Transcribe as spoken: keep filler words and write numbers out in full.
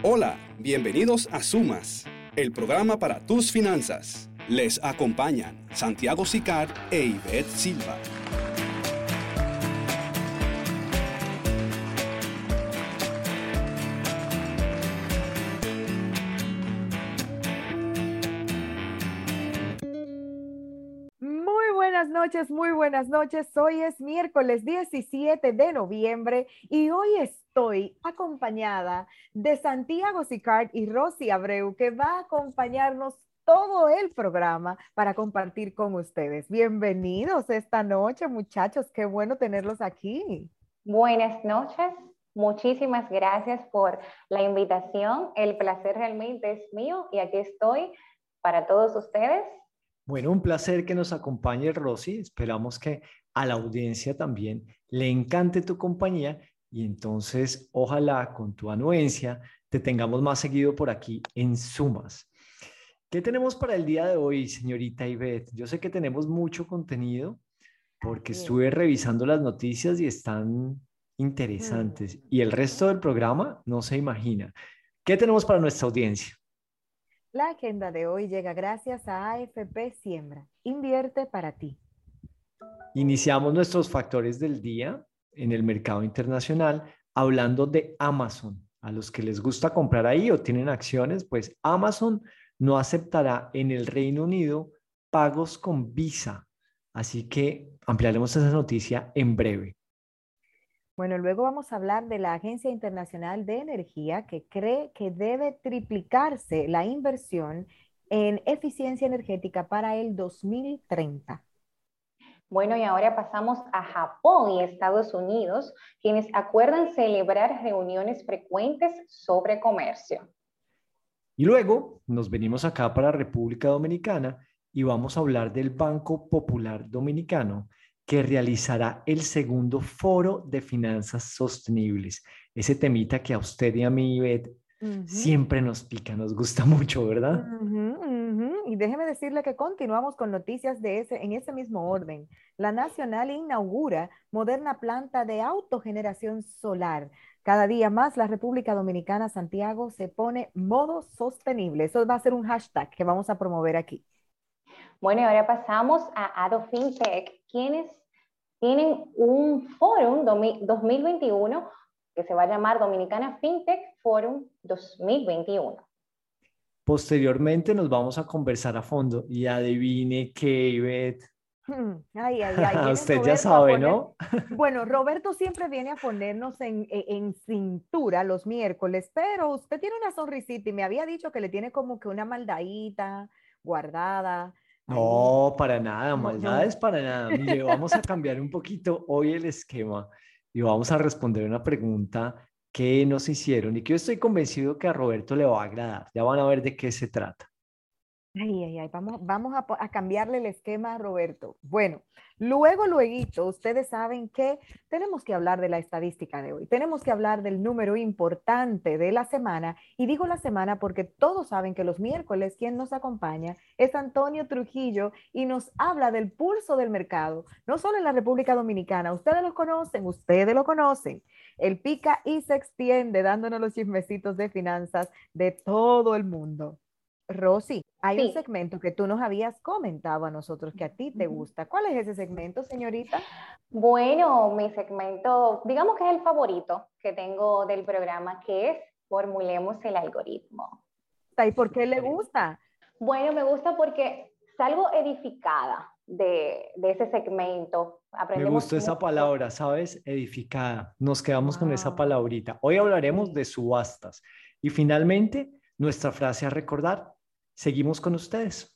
Hola, bienvenidos a Sumas, el programa para tus finanzas. Les acompañan Santiago Sicard e Ivette Silva. Muy buenas noches, muy buenas noches. Hoy es miércoles diecisiete de noviembre y hoy estoy acompañada de Santiago Sicard y Rosy Abreu, que va a acompañarnos todo el programa para compartir con ustedes. Bienvenidos esta noche, muchachos. Qué bueno tenerlos aquí. Buenas noches. Muchísimas gracias por la invitación. El placer realmente es mío y aquí estoy para todos ustedes. Bueno, un placer que nos acompañe, Rosy. Esperamos que a la audiencia también le encante tu compañía y entonces ojalá con tu anuencia te tengamos más seguido por aquí en Sumas. ¿Qué tenemos para el día de hoy, señorita Ivette? Yo sé que tenemos mucho contenido porque Así es. estuve revisando las noticias y están interesantes. Y el resto del programa no se imagina. ¿Qué tenemos para nuestra audiencia? La agenda de hoy llega gracias a A F P Siembra. Invierte para ti. Iniciamos nuestros factores del día en el mercado internacional hablando de Amazon. A los que les gusta comprar ahí o tienen acciones, pues Amazon no aceptará en el Reino Unido pagos con Visa. Así que ampliaremos esa noticia en breve. Bueno, luego vamos a hablar de la Agencia Internacional de Energía, que cree que debe triplicarse la inversión en eficiencia energética para el dos mil treinta. Bueno, y ahora pasamos a Japón y Estados Unidos, quienes acuerdan celebrar reuniones frecuentes sobre comercio. Y luego nos venimos acá para República Dominicana y vamos a hablar del Banco Popular Dominicano, que realizará el segundo foro de finanzas sostenibles. Ese temita que a usted y a mí, Ivette, uh-huh. siempre nos pica, nos gusta mucho, ¿verdad? Uh-huh, uh-huh. Y déjeme decirle que continuamos con noticias de ese, en ese mismo orden. La Nacional inaugura moderna planta de autogeneración solar. Cada día más la República Dominicana, Santiago, se pone modo sostenible. Eso va a ser un hashtag que vamos a promover aquí. Bueno, y ahora pasamos a Ado FinTech, quienes tienen un Forum dos mil veintiuno que se va a llamar Dominicana FinTech Forum dos mil veintiuno. Posteriormente nos vamos a conversar a fondo y adivine qué, Ivette. Ay, ay, ay. Usted Roberto ya sabe, poner... ¿no? Bueno, Roberto siempre viene a ponernos en, en, en cintura los miércoles, pero usted tiene una sonrisita y me había dicho que le tiene como que una maldadita guardada. No, ahí. para nada, maldades para nada. Mire, vamos a cambiar un poquito hoy el esquema y vamos a responder una pregunta que nos hicieron y que yo estoy convencido que a Roberto le va a agradar. Ya van a ver de qué se trata. Ay, ay, ay, vamos, vamos a, a cambiarle el esquema a Roberto. Bueno, luego, luego, ustedes saben que tenemos que hablar de la estadística de hoy. Tenemos que hablar del número importante de la semana. Y digo la semana porque todos saben que los miércoles quien nos acompaña es Antonio Trujillo y nos habla del pulso del mercado, no solo en la República Dominicana. Ustedes lo conocen, ustedes lo conocen. Él pica y se extiende dándonos los chismecitos de finanzas de todo el mundo. Rosy, hay sí. un segmento que tú nos habías comentado a nosotros que a ti te gusta. ¿Cuál es ese segmento, señorita? Bueno, mi segmento, digamos que es el favorito que tengo del programa, que es Formulemos el algoritmo. ¿Y por qué le gusta? Bueno, me gusta porque salgo edificada de, de ese segmento. Aprendemos me gustó mucho. Esa palabra, ¿sabes? Edificada. Nos quedamos wow. con esa palabrita. Hoy hablaremos sí. de subastas. Y finalmente, nuestra frase a recordar. Seguimos con ustedes.